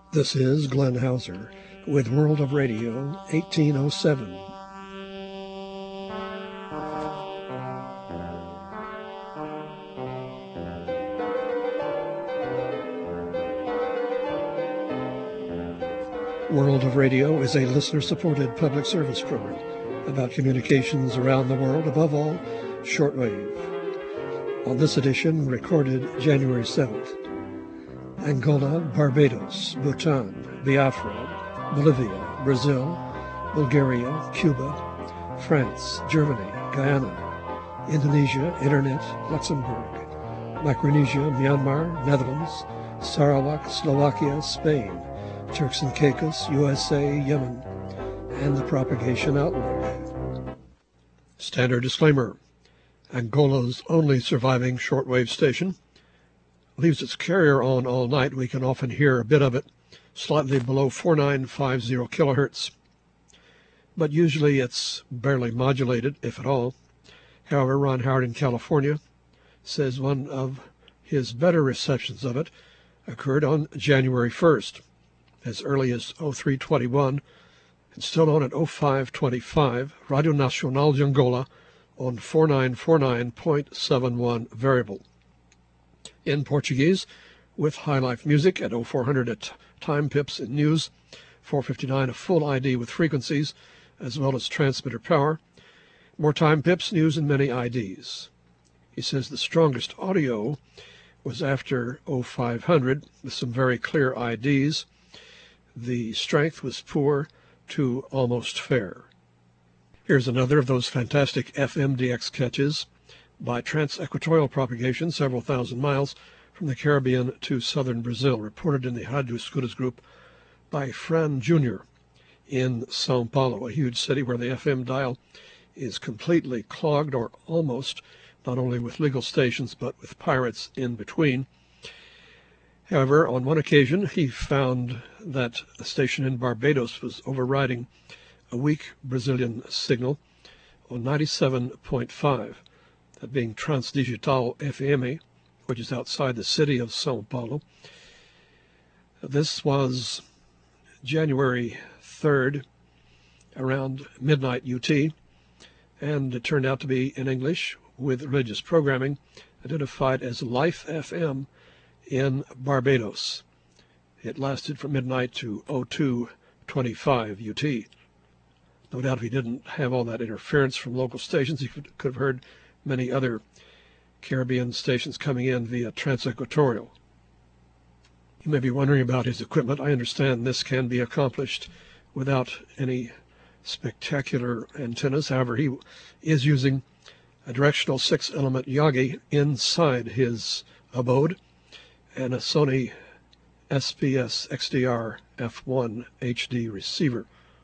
This is Glenn Hauser with World of Radio 1807. World of Radio is a listener-supported public service program about communications around the world, above all, shortwave. On this edition, recorded January 7th, Angola, Barbados, Bhutan, Biafra, Bolivia, Brazil, Bulgaria, Cuba, France, Germany, Guyana, Indonesia, Internet, Luxembourg, Micronesia, Myanmar, Netherlands, Sarawak, Slovakia, Spain, Turks and Caicos, USA, Yemen, and the propagation outlook. Standard disclaimer. Angola's only surviving shortwave station leaves its carrier on all night. We can often hear a bit of it, slightly below 4950 kilohertz. But usually it's barely modulated, if at all. However, Ron Howard in California says one of his better receptions of it occurred on January 1st. As early as 0321 and still on at 0525, Radio Nacional de Angola on 4949.71 variable. In Portuguese, with high life music at 0400 at time pips and news, 459 a full ID with frequencies, as well as transmitter power, more time pips, news, and many IDs. He says the strongest audio was after 0500 with some very clear IDs. The strength was poor to almost fair. Here's another of those fantastic FMDX catches by trans-equatorial propagation several thousand miles from the Caribbean to southern Brazil, reported in the Rádio Escutas group by Fran Jr. in São Paulo, a huge city where the FM dial is completely clogged, or almost, not only with legal stations but with pirates in between. However, on one occasion, he found that a station in Barbados was overriding a weak Brazilian signal on 97.5, that being Transdigital FM, which is outside the city of São Paulo. This was January 3rd, around midnight UT, and it turned out to be in English with religious programming, identified as Life FM, in Barbados. It lasted from midnight to 0225 UT. No doubt if he didn't have all that interference from local stations, he could have heard many other Caribbean stations coming in via trans-equatorial. You may be wondering about his equipment. I understand this can be accomplished without any spectacular antennas. However, he is using a directional 6-element Yagi inside his abode, and a Sony SPS XDR F1 HD receiver.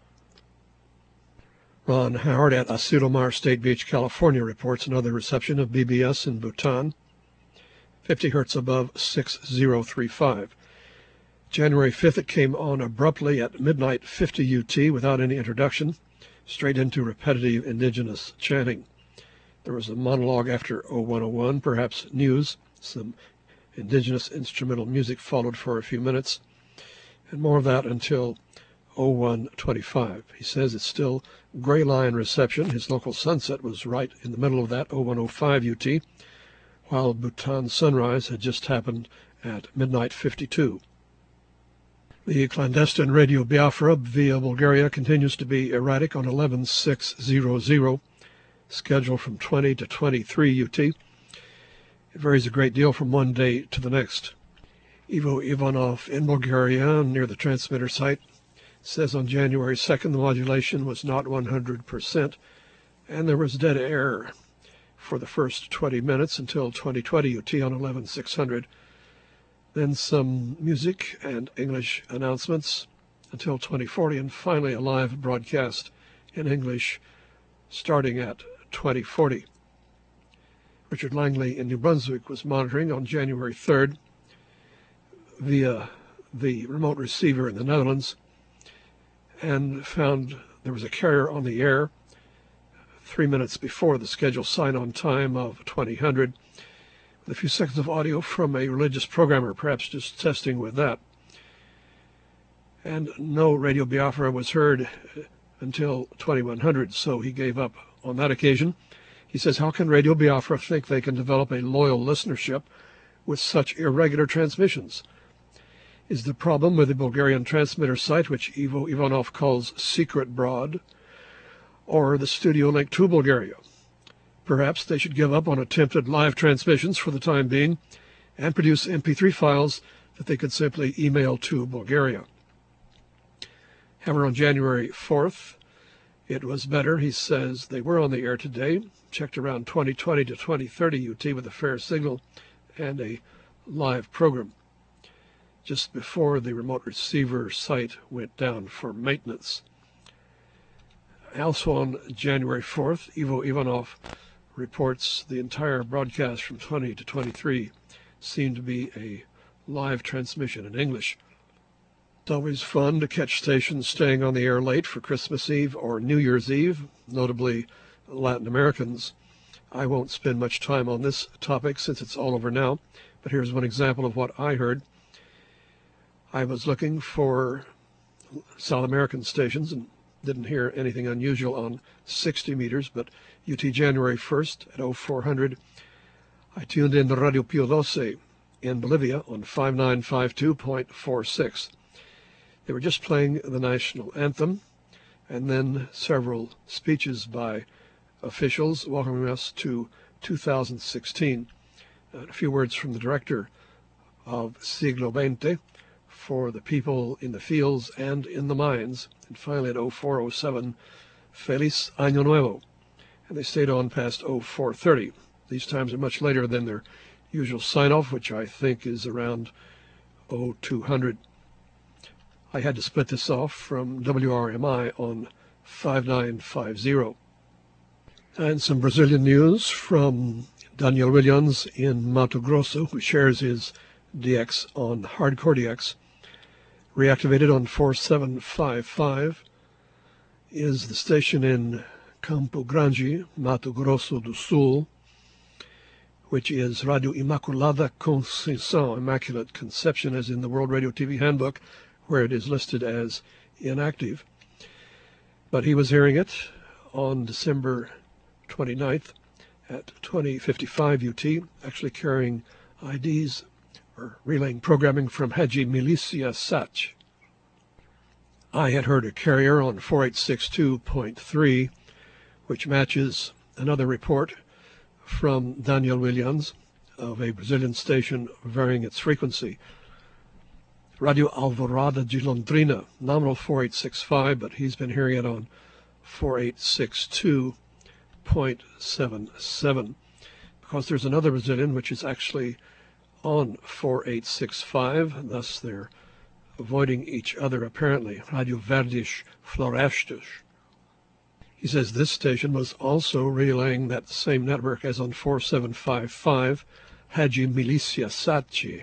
Ron Howard at Asilomar State Beach, California reports another reception of BBS in Bhutan, 50 hertz above 6035. January 5th it came on abruptly at midnight 50 UT without any introduction, straight into repetitive indigenous chanting. There was a monologue after 0101, perhaps news, some indigenous instrumental music followed for a few minutes, and more of that until 0125. He says it's still gray line reception. His local sunset was right in the middle of that, 0105 UT, while Bhutan sunrise had just happened at midnight 52. The clandestine Radio Biafra via Bulgaria continues to be erratic on 11600, scheduled from 20 to 23 UT. It varies a great deal from one day to the next. Ivo Ivanov in Bulgaria, near the transmitter site, says on January 2nd the modulation was not 100%, and there was dead air for the first 20 minutes until 2020 UT on 11600. Then some music and English announcements until 2040, and finally a live broadcast in English starting at 2040. Richard Langley in New Brunswick was monitoring on January 3rd via the remote receiver in the Netherlands and found there was a carrier on the air 3 minutes before the scheduled sign-on time of 2000, with a few seconds of audio from a religious programmer, perhaps just testing with that. and no Radio Biafra was heard until 2100, so he gave up on that occasion. He says, how can Radio Biafra think they can develop a loyal listenership with such irregular transmissions? Is the problem with the Bulgarian transmitter site, which Ivo Ivanov calls Secret Broad, or the studio link to Bulgaria? Perhaps they should give up on attempted live transmissions for the time being and produce MP3 files that they could simply email to Bulgaria. However, on January 4th, it was better. He says they were on the air today, checked around 2020 to 2030 UT with a fair signal and a live program, just before the remote receiver site went down for maintenance. Also on January 4th, Ivo Ivanov reports the entire broadcast from 20 to 23 seemed to be a live transmission in English. It's always fun to catch stations staying on the air late for Christmas Eve or New Year's Eve, notably Latin Americans. I won't spend much time on this topic since it's all over now, but here's one example of what I heard. I was looking for South American stations and didn't hear anything unusual on 60 meters, but UT January 1st at 0400, I tuned in to Radio Pio 12 in Bolivia on 5952.46. They were just playing the national anthem, and then several speeches by officials welcoming us to 2016. A few words from the director of Siglo XX for the people in the fields and in the mines. And finally at 0407, Feliz Año Nuevo. And they stayed on past 0430. These times are much later than their usual sign-off, which I think is around 0200. I had to split this off from WRMI on 5950. And some Brazilian news from Daniel Williams in Mato Grosso, who shares his DX on Hardcore DX. Reactivated on 4755 is the station in Campo Grande, Mato Grosso do Sul, which is Radio Imaculada Conceição, Immaculate Conception, as in the World Radio TV Handbook, where it is listed as inactive. But he was hearing it on December 29th at 2055 UT, actually carrying IDs or relaying programming from Haji Milicia Sach. I had heard a carrier on 4862.3, which matches another report from Daniel Williams of a Brazilian station varying its frequency. Radio Alvorada de Londrina, nominal 4865, but he's been hearing it on 4862.77, because there's another Brazilian which is actually on 4865, thus they're avoiding each other apparently. Radio Verdes Florestas. He says this station was also relaying that same network as on 4755, Haji Milicia Sachi.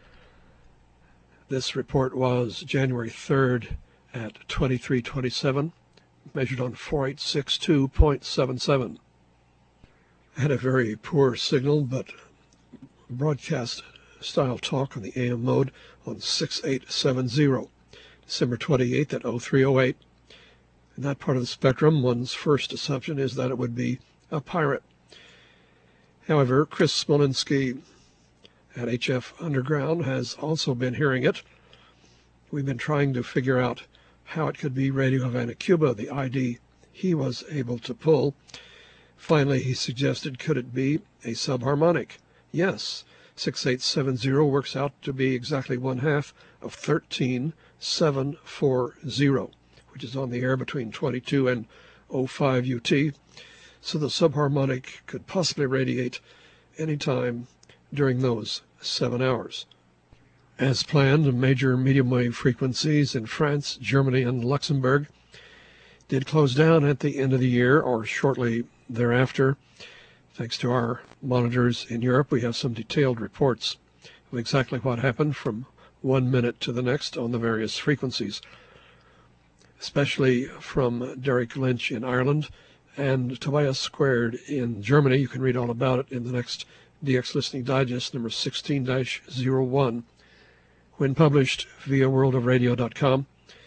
This report was January 3rd at 2327, measured on 4862.77. I had a very poor signal, but broadcast style talk on the AM mode on 6870, December 28th at 0308. In that part of the spectrum, one's first assumption is that it would be a pirate. However, Chris Smolinski at HF Underground has also been hearing it. We've been trying to figure out how it could be Radio Havana, Cuba, the ID he was able to pull. Finally, he suggested, could it be a subharmonic? Yes, 6870 works out to be exactly one half of 13740, which is on the air between 22 and 05 UT. So the subharmonic could possibly radiate any time during those 7 hours. As planned, major medium wave frequencies in France, Germany, and Luxembourg did close down at the end of the year or shortly thereafter. Thanks to our monitors in Europe, we have some detailed reports of exactly what happened from 1 minute to the next on the various frequencies, especially from Derek Lynch in Ireland and Tobias Squared in Germany. You can read all about it in the next DX Listening Digest, number 16-01, when published via worldofradio.com.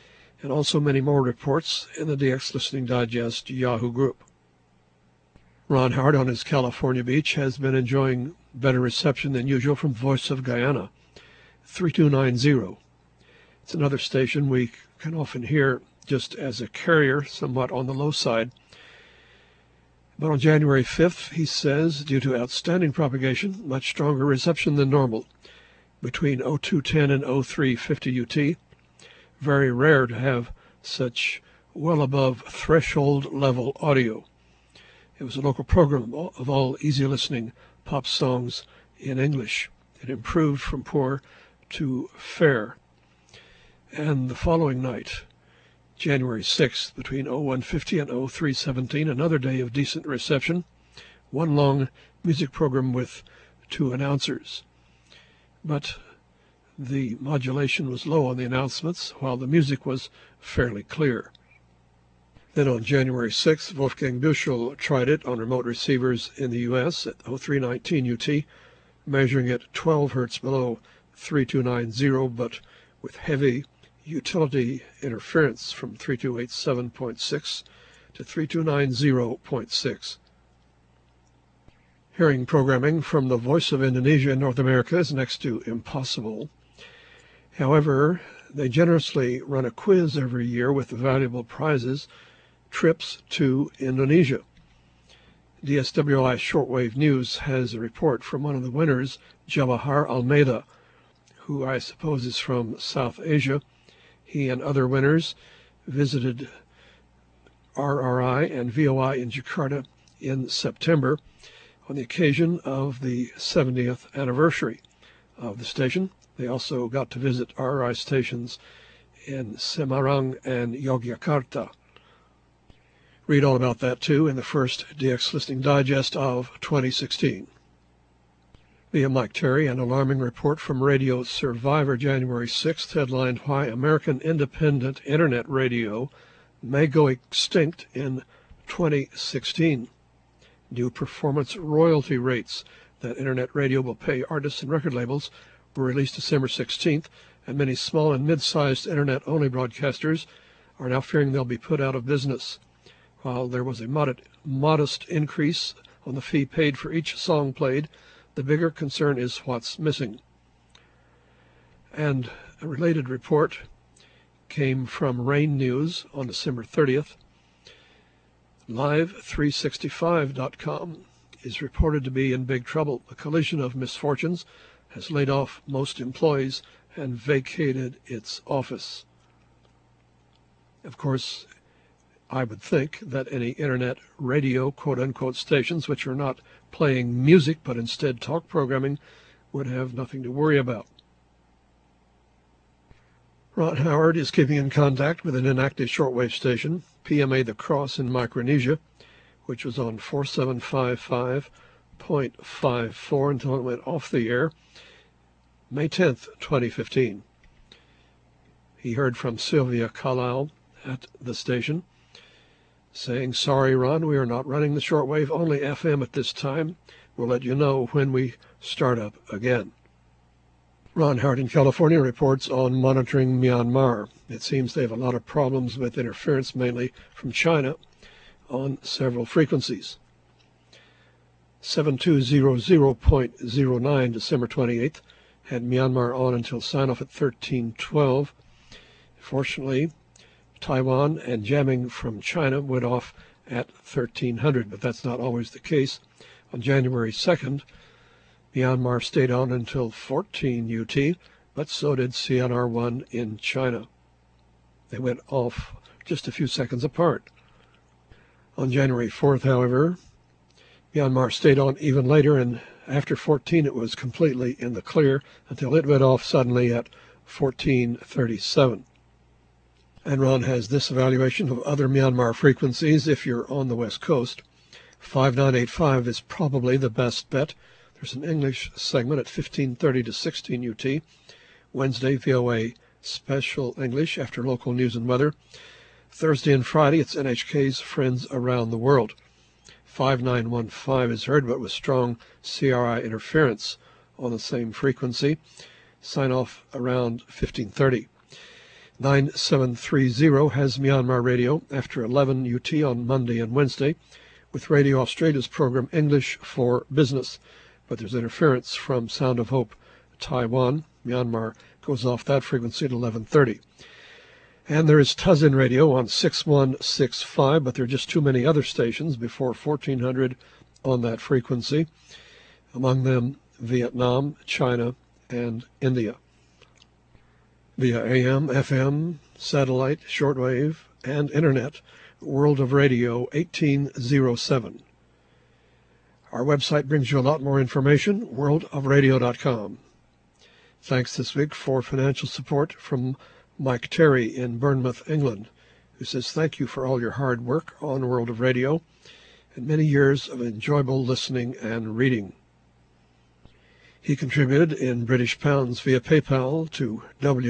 and also many more reports in the DX Listening Digest Yahoo group. Ron Howard on his California beach has been enjoying better reception than usual from Voice of Guyana, 3290. It's another station we can often hear just as a carrier, somewhat on the low side. But on January 5th, he says, due to outstanding propagation, much stronger reception than normal, between 0210 and 0350 UT. Very rare to have such well above threshold level audio. It was a local program of all easy listening pop songs in English. It improved from poor to fair. And the following night, January 6th, between 0150 and 0317, another day of decent reception, one long music program with two announcers. But the modulation was low on the announcements, while the music was fairly clear. Then on January 6th, Wolfgang Büchel tried it on remote receivers in the U.S. at 0319 UT, measuring it 12 hertz below 3290, but with heavy utility interference from 3287.6 to 3290.6. Hearing programming from the Voice of Indonesia in North America is next to impossible. However, they generously run a quiz every year with valuable prizes, trips to Indonesia. DSWI Shortwave News has a report from one of the winners, Jawahar Almeida, who I suppose is from South Asia. He and other winners visited RRI and VOI in Jakarta in September on the occasion of the 70th anniversary of the station. They also got to visit RRI stations in Semarang and Yogyakarta. Read all about that, too, in the first DX Listening Digest of 2016. Via Mike Terry, an alarming report from Radio Survivor, January 6th, headlined Why American Independent Internet Radio May Go Extinct in 2016. New performance royalty rates that Internet radio will pay artists and record labels were released December 16th, and many small and mid-sized Internet-only broadcasters are now fearing they'll be put out of business. While there was a modest increase on the fee paid for each song played, the bigger concern is what's missing. And a related report came from Rain News on December 30th. Live365.com is reported to be in big trouble. A collision of misfortunes has laid off most employees and vacated its office. Of course, I would think that any internet radio quote-unquote stations which are not playing music but instead talk programming would have nothing to worry about. Ron Howard is keeping in contact with an inactive shortwave station, PMA The Cross in Micronesia, which was on 4755.54 until it went off the air, May 10th, 2015. He heard from Sylvia Kalal at the station, saying, "Sorry, Ron, we are not running the shortwave, only FM at this time. We'll let you know when we start up again." Ron Howard in California reports on monitoring Myanmar. It seems they have a lot of problems with interference, mainly from China, on several frequencies. 7200.09, December 28th, had Myanmar on until sign-off at 1312. Fortunately, Taiwan and jamming from China went off at 1300, but that's not always the case. On January 2nd, Myanmar stayed on until 14 UT, but so did CNR1 in China. They went off just a few seconds apart. On January 4th, however, Myanmar stayed on even later, and after 14 it was completely in the clear until it went off suddenly at 1437. And Ron has this evaluation of other Myanmar frequencies if you're on the west coast. 5985 is probably the best bet. There's an English segment at 1530 to 16 UT. Wednesday, VOA Special English after local news and weather. Thursday and Friday, it's NHK's Friends Around the World. 5915 is heard, but with strong CRI interference on the same frequency. Sign off around 1530. 9730 has Myanmar Radio after 11 UT on Monday and Wednesday, with Radio Australia's program English for Business. But there's interference from Sound of Hope, Taiwan. Myanmar goes off that frequency at 11:30. And there is Tuzin Radio on 6165, but there are just too many other stations before 1400 on that frequency, among them Vietnam, China, and India. Via AM, FM, satellite, shortwave, and Internet, World of Radio 1807. Our website brings you a lot more information, worldofradio.com. Thanks this week for financial support from Mike Terry in Bournemouth, England, who says thank you for all your hard work on World of Radio and many years of enjoyable listening and reading. He contributed in British pounds via PayPal to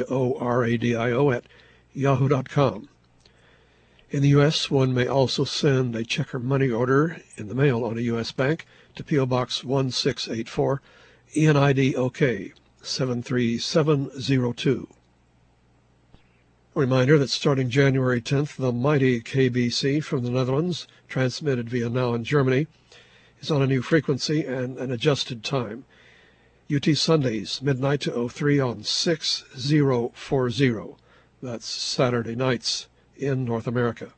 WORADIO@yahoo.com. In the U.S., one may also send a check or money order in the mail on a U.S. bank to P.O. Box 1684, ENID OK 73702. A reminder that starting January 10th, the mighty KBC from the Netherlands, transmitted via Now in Germany, is on a new frequency and an adjusted time. UT Sundays, midnight to 03 on 6040. That's Saturday nights in North America.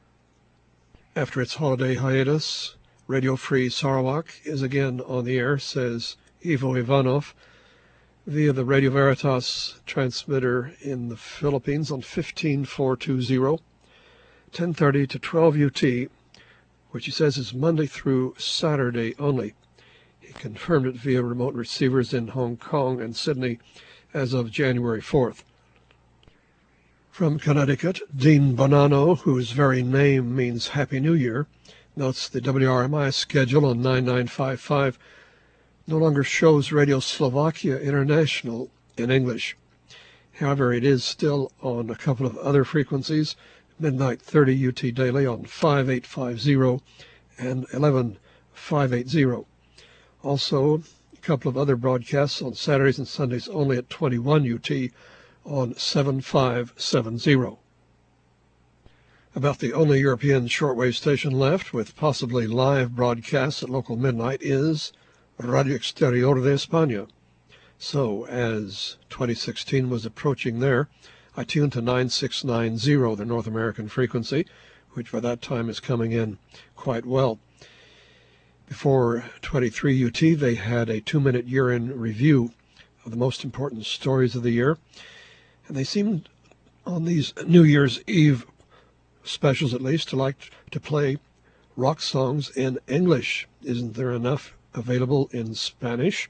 After its holiday hiatus, Radio Free Sarawak is again on the air, says Ivo Ivanov, via the Radio Veritas transmitter in the Philippines on 15420, 10:30 to 12 UT, which he says is Monday through Saturday only. He confirmed it via remote receivers in Hong Kong and Sydney as of January 4th. From Connecticut, Dean Bonanno, whose very name means Happy New Year, notes the WRMI schedule on 9955 no longer shows Radio Slovakia International in English. However, it is still on a couple of other frequencies, midnight 30 UT daily on 5850 and 11580. Also, a couple of other broadcasts on Saturdays and Sundays only at 21 UT on 7570. About the only European shortwave station left with possibly live broadcasts at local midnight is Radio Exterior de España. So, as 2016 was approaching there, I tuned to 9690, the North American frequency, which by that time is coming in quite well. Before 23 UT, they had a 2-minute year-in review of the most important stories of the year, and they seemed, on these New Year's Eve specials at least, to like to play rock songs in English. Isn't there enough available in Spanish?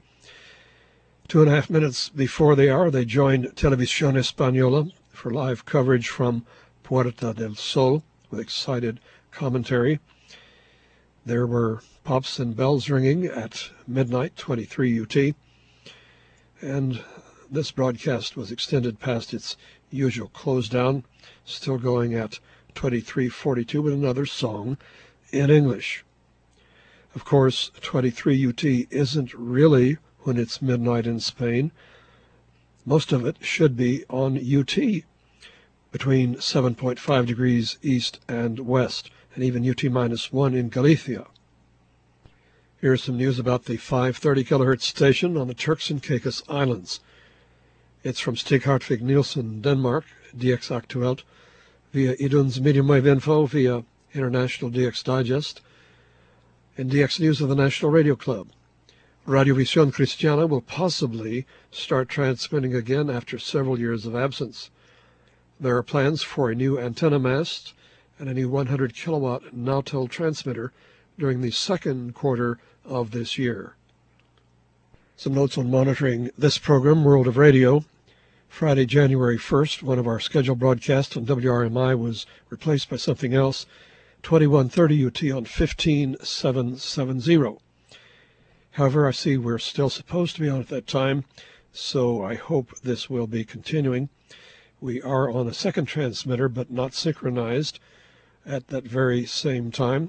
2.5 minutes before the hour, they joined Televisión Española for live coverage from Puerta del Sol with excited commentary. There were pops and bells ringing at midnight, 23 UT, and this broadcast was extended past its usual close down, still going at 23:42 with another song in English. Of course, 23 UT isn't really when it's midnight in Spain. Most of it should be on UT, between 7.5 degrees east and west, and even UT-1 in Galicia. Here's some news about the 530 kHz station on the Turks and Caicos Islands. It's from Stig Hartvig Nielsen, Denmark, DX Aktuelt, via Idun's Medium Wave Info, via International DX Digest, and DX News of the National Radio Club. Radio Visión Cristiana will possibly start transmitting again after several years of absence. There are plans for a new antenna mast and a new 100 kilowatt Nautel transmitter during the second quarter of this year. Some notes on monitoring this program, World of Radio. Friday, January 1st, one of our scheduled broadcasts on WRMI was replaced by something else, 2130 UT on 15770. However, I see we're still supposed to be on at that time, so I hope this will be continuing. We are on a second transmitter, but not synchronized, at that very same time,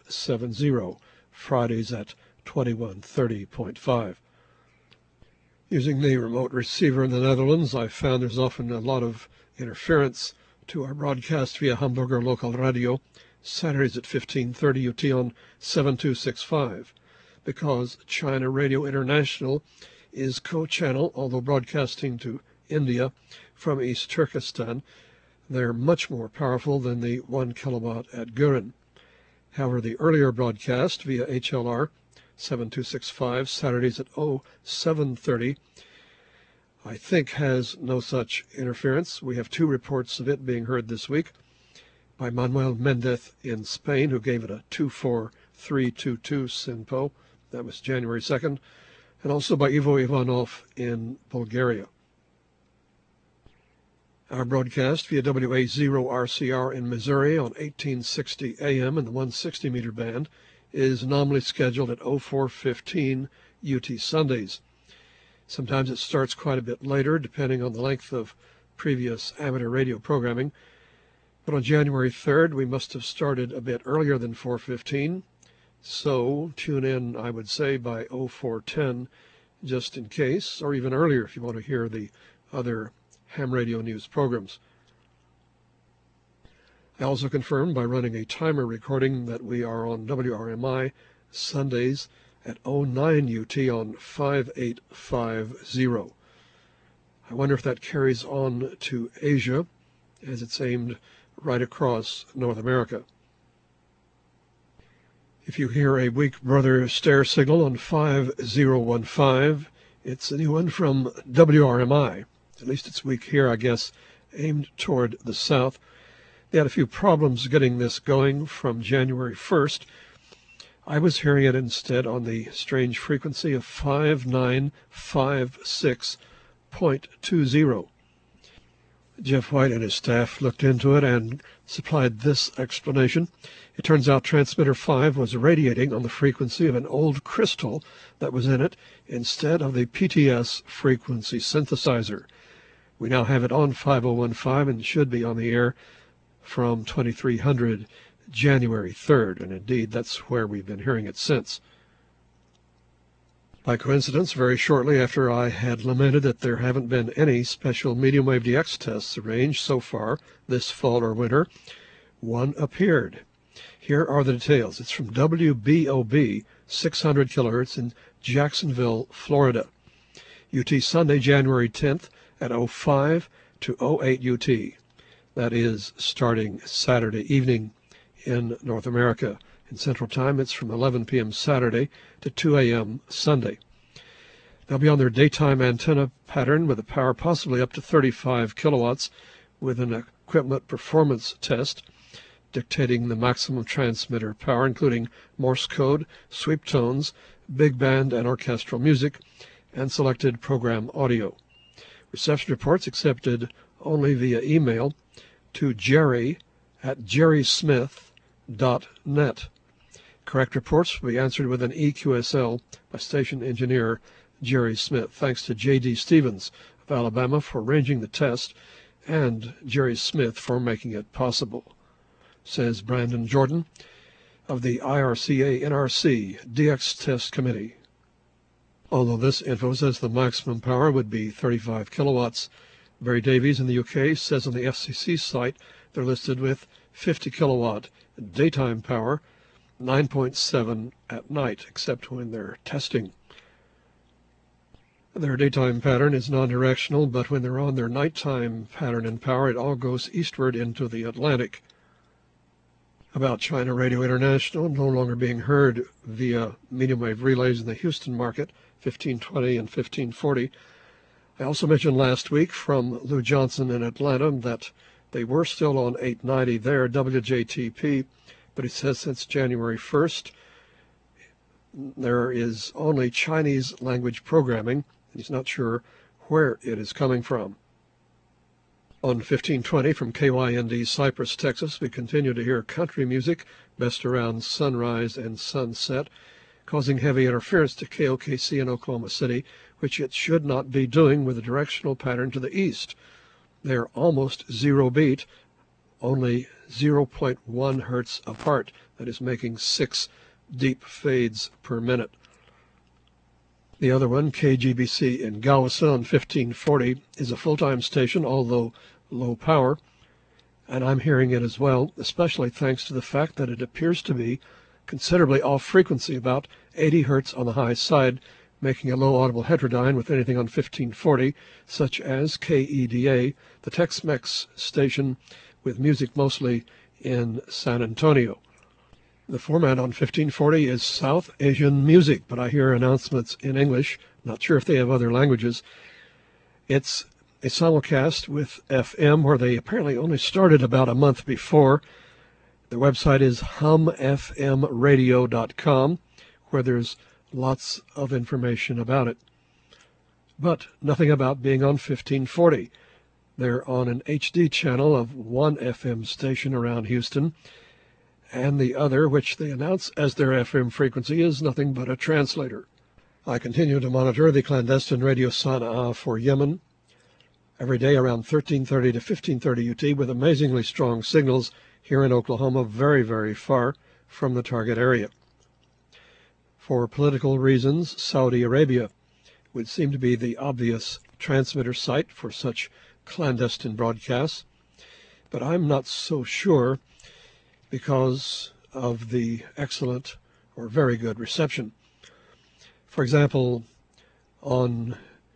7570, Fridays at 2130.5. Using the remote receiver in the Netherlands, I've found there's often a lot of interference to our broadcast via Hamburger Local Radio, Saturdays at 15:30 UT on 7265, because China Radio International is co-channel, although broadcasting to India from East Turkestan. They're much more powerful than the 1 kilowatt at Gurin. However, the earlier broadcast via HLR 7265, Saturdays at 0730, I think has no such interference. We have 2 reports of it being heard this week by Manuel Mendez in Spain, who gave it a 24322 SINPO. That was January 2nd. And also by Ivo Ivanov in Bulgaria. Our broadcast via WA0RCR in Missouri on 1860 AM in the 160 meter band is nominally scheduled at 0415 UT Sundays. Sometimes it starts quite a bit later, depending on the length of previous amateur radio programming. But on January 3rd, we must have started a bit earlier than 4:15. So tune in, I would say, by 0410, just in case, or even earlier if you want to hear the other ham radio news programs. I also confirmed by running a timer recording that we are on WRMI Sundays at 09 UT on 5850. I wonder if that carries on to Asia, as it's aimed right across North America. If you hear a weak brother stare signal on 5015, it's a new one from WRMI. At least it's weak here, I guess, aimed toward the south. They had a few problems getting this going from January 1st. I was hearing it instead on the strange frequency of 5956.20. Jeff White and his staff looked into it and supplied this explanation. It turns out transmitter 5 was radiating on the frequency of an old crystal that was in it instead of the PTS frequency synthesizer. We now have it on 5015 and should be on the air from 2300 January 3rd, and indeed that's where we've been hearing it since. By coincidence, very shortly after I had lamented that there haven't been any special medium wave DX tests arranged so far this fall or winter, one appeared. Here are the details. It's from WBOB 600 kHz in Jacksonville, Florida. UT Sunday, January 10th at 05 to 08 UT. That is starting Saturday evening in North America. In Central Time, it's from 11 p.m. Saturday to 2 a.m. Sunday. They'll be on their daytime antenna pattern with a power possibly up to 35 kilowatts with an equipment performance test dictating the maximum transmitter power, including Morse code, sweep tones, big band and orchestral music, and selected program audio. Reception reports accepted only via email to jerry@jerrysmith.net. Correct reports will be answered with an EQSL by station engineer Jerry Smith. Thanks to J.D. Stevens of Alabama for arranging the test and Jerry Smith for making it possible, says Brandon Jordan of the IRCA-NRC DX Test Committee. Although this info says the maximum power would be 35 kilowatts, Barry Davies in the UK says on the FCC site they're listed with 50 kilowatt daytime power, 9.7 at night, except when they're testing. Their daytime pattern is non-directional, but when they're on their nighttime pattern and power, it all goes eastward into the Atlantic. About China Radio International, no longer being heard via medium wave relays in the Houston market, 1520 and 1540. I also mentioned last week from Lou Johnson in Atlanta that they were still on 890 there, WJTP, but he says since January 1st, there is only Chinese language programming. He's not sure where it is coming from. On 1520 from KYND Cypress, Texas, we continue to hear country music, best around sunrise and sunset, causing heavy interference to KOKC in Oklahoma City, which it should not be doing with a directional pattern to the east. They are almost zero beat, only 0.1 hertz apart. That is making 6 deep fades per minute. The other one, KGBC in Galveston on 1540, is a full-time station, although low power, and I'm hearing it as well, especially thanks to the fact that it appears to be considerably off frequency, about 80 hertz on the high side, making a low audible heterodyne with anything on 1540, such as KEDA, the Tex-Mex station with music mostly in San Antonio. The format on 1540 is South Asian music, but I hear announcements in English. Not sure if they have other languages. It's a simulcast with FM, where they apparently only started about a month before. The website is humfmradio.com, where there's lots of information about it. But nothing about being on 1540. They're on an HD channel of one FM station around Houston, and the other, which they announce as their FM frequency, is nothing but a translator. I continue to monitor the clandestine Radio Sana'a for Yemen every day around 1330 to 1530 UT with amazingly strong signals here in Oklahoma, very, very far from the target area. For political reasons, Saudi Arabia would seem to be the obvious transmitter site for such clandestine broadcasts, but I'm not so sure because of the excellent or very good reception. For example, on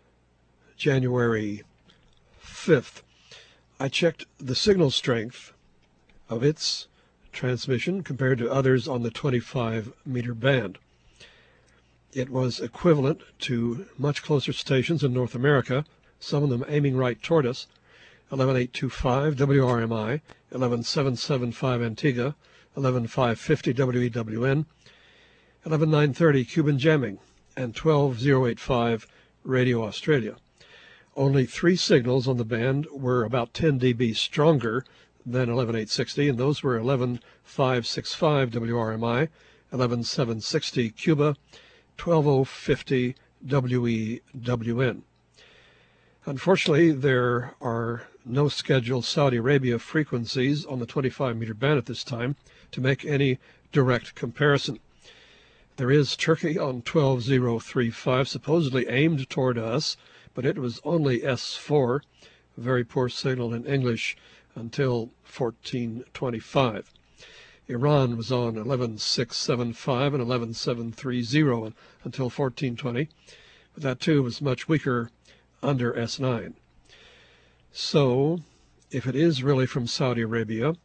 January 5th, I checked the signal strength of its transmission compared to others on the 25-meter band. It was equivalent to much closer stations in North America, some of them aiming right toward us: 11825 WRMI, 11775 Antigua, 11550 WEWN, 11930 Cuban Jamming, and 12085 Radio Australia. Only 3 signals on the band were about 10 dB stronger than 11860, and those were 11565 WRMI, 11760 Cuba, 12050 WEWN. Unfortunately, there are no scheduled Saudi Arabia frequencies on the 25-meter band at this time to make any direct comparison. There is Turkey on 12035, supposedly aimed toward us, but it was only S4, a very poor signal in English, until 1425. Iran was on 11675 and 11730 until 1420, but that too was much weaker under S9. So, if it is really from Saudi Arabia,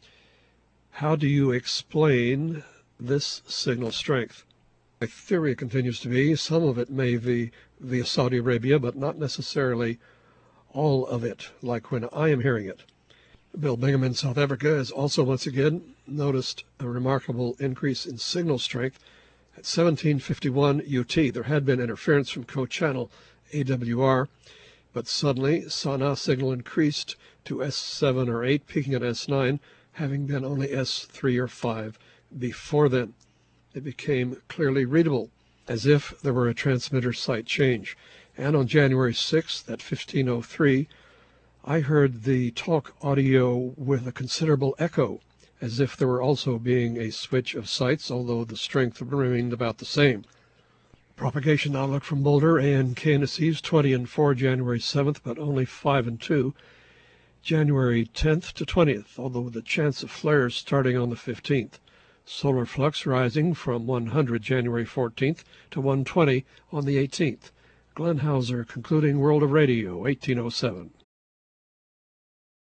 how do you explain this signal strength? My theory continues to be some of it may be via Saudi Arabia, but not necessarily all of it, like when I am hearing it. Bill Bingham in South Africa has also once again noticed a remarkable increase in signal strength at 1751 UT. There had been interference from co-channel AWR, but suddenly Sana'a signal increased to S7 or 8, peaking at S9, having been only S3 or 5 before then. It became clearly readable, as if there were a transmitter site change. And on January 6th at 1503, I heard the talk audio with a considerable echo, as if there were also being a switch of sites, although the strength remained about the same. Propagation outlook from Boulder, ANK&Cs 20 and 4 January 7th, but only 5 and 2 January 10th to 20th, although with a chance of flares starting on the 15th. Solar flux rising from 100 January 14th to 120 on the 18th. Glenn Hauser concluding World of Radio, 1807.